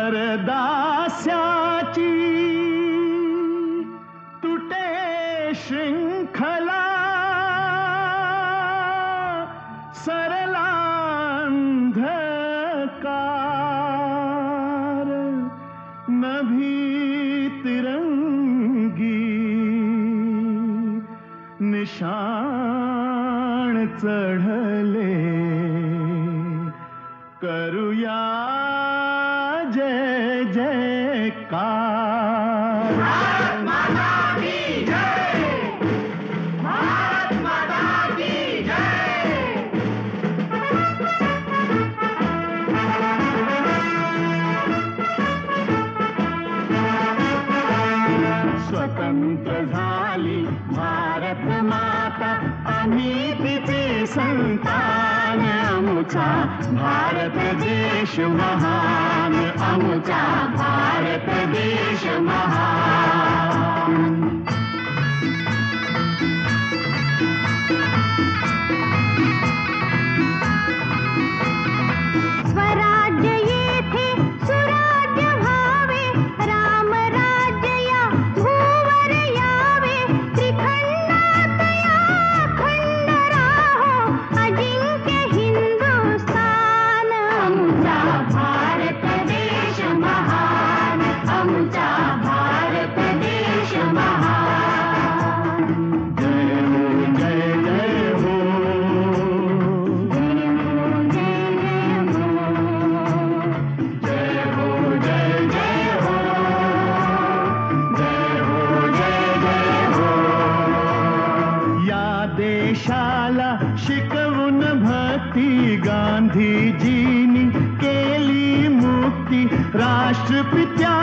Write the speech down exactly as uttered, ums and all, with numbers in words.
परदास्याची तुटे शृंखला सरला अंधकार नभी तिरंगी निशाण चढले करूया जय जयकार भारत माता की जय, भारत माता की जय। स्वतंत्र झाली भारत माता आम्ही तिचे संतान अमुचा भारत देश महान अमुचा भारत देश महान स्वराज्य येथे सुराज्य व्हावे रामराज्य या भूवर यावे त्रिखंडात या खंड राहो अजिंक्य हिंदुस्थान अमुचा भारत देश महान अमुचा भारत देश महान जय हो जय जय हो जय हो जय जय हो जय हो जय जय हो या देशाला शिकवून भक्ती गांधीजींनी केली मुक्ती राष्ट्रपित्या